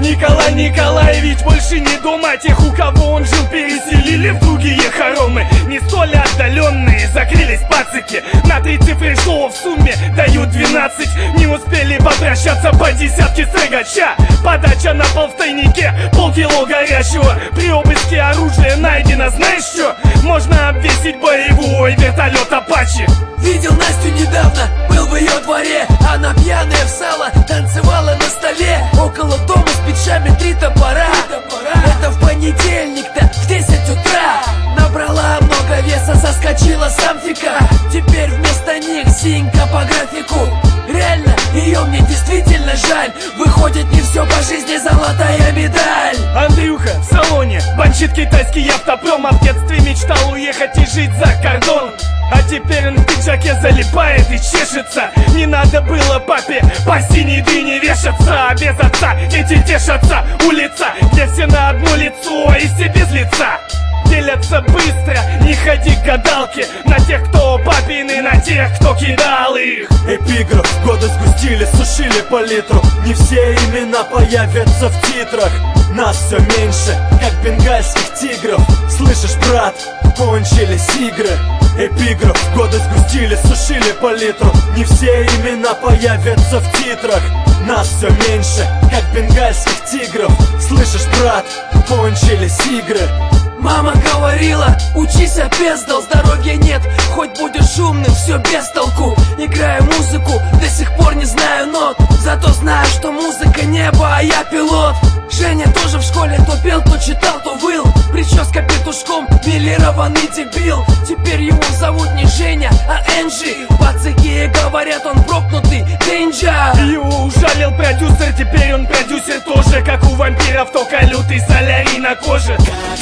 Николай Николаевич больше не дома. Тех, у кого он жил, переселили в другие хоромы. Не столь отдаленные, закрылись пацики. На 3 цифры слова в сумме дают 12. Не успели попрощаться по десятке строгача. Подача на пол в тайнике, полкило горящего. При обыске оружия найдено, знаешь что? Можно обвесить боевой вертолет Апачи. Видел Настю недавно, был в ее дворе. Она пьяная в сало, танцевала на столе. Около дома с печами 3 топора. Это в понедельник-то в 10 утра. Набрала много веса, соскочила с амфика. Теперь вместо них синька по графику. Реально, ее мне действительно жаль. Выходит, не все по жизни золотая медаль. Андрюха в салоне, банщит китайский автопром. А в детстве мечтал уехать и жить за кордон. А теперь он в пиджаке залипает и чешется. Не надо было папе по синей дыне вешаться. А без отца эти тешатся. Улица, где все на одно лицо и все без лица. Делятся быстро, не ходи к гадалке. На тех, кто папины, на тех, кто кидал их. Эпиграф, годы сгустили, сушили по литру. Не все имена появятся в титрах. Нас все меньше, как бенгальских тигров. Слышишь, брат, кончились игры. Эпиграф, годы сгустили, сушили по литру. Не все имена появятся в титрах. Нас все меньше, как бенгальских тигров. Слышишь, брат, кончились игры. Мама говорила, учись, опездал, здоровья нет, хоть будешь умным, все без толку. Играю музыку, до сих пор не знаю нот, зато знаю, что музыка небо, а я пилот. Женя тоже в школе то пел, то читал, то выл. Прическа петушком, милированный дебил. Теперь его зовут не Женя, а Энджи. Пацаки говорят, он прокнутый Денджа. Его ужалил продюсер, теперь он продюсер тоже. Как у вампиров, только лютый солярий на коже.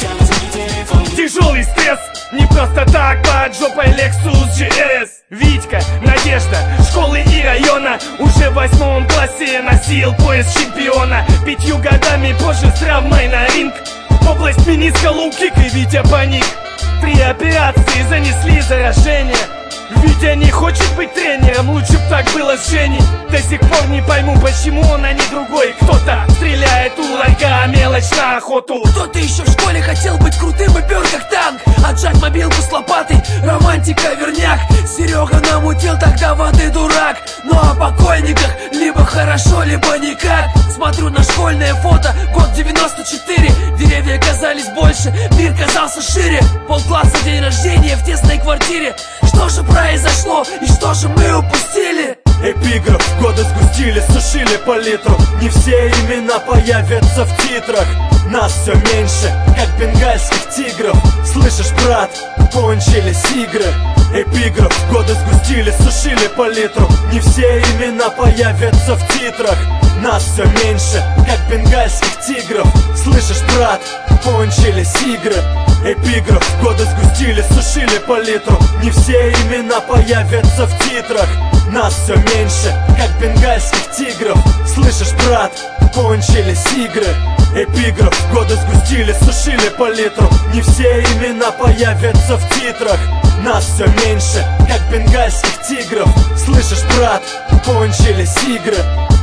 Тяжелый стресс, не просто так, под жопой Lexus GS. Витька, Надежда, школы и района. Уже в 8 классе носил пояс чемпиона. 5 годами позже с травмой на ринг. Область мениска, лоу-кик и Витя паник. 3 операции занесли заражение. Витя не хочет быть тренером, лучше б так было с Женей. До сих пор не пойму, почему он, а не другой. Кто-то стреляет у ларька, мелочь на охоту. Кто-то еще в школе хотел быть крутым и пер как танк. Отжать мобилку с лопатой, романтика, верняк. Серега намутил тогда воды, дурак. Ну о покойниках либо хорошо, либо никак. Смотрю на школьное фото, год 94. Деревья казались больше, мир казался шире. Полкласса, день рождения в тесной квартире. Что же произошло и что же мы упустили? Эпиграф, годы сгустили, сушили по литру. Не все имена появятся в титрах. Нас все меньше, как бенгальских тигров. Слышишь, брат, кончились игры. Эпиграф, годы сгустили, сушили по литру. Не все имена появятся в титрах. Нас все меньше, как бенгальских тигров. Слышишь, брат, кончились игры. Эпиграф, годы сгустили, сушили по литру. Не все имена появятся в титрах. Нас все меньше, как бенгальских тигров. Слышишь, брат, кончились игры. Эпиграф, годы сгустили, сушили по литру. Не все имена появятся в титрах. Нас все меньше, как бенгальских тигров. Слышишь, брат, кончились игры.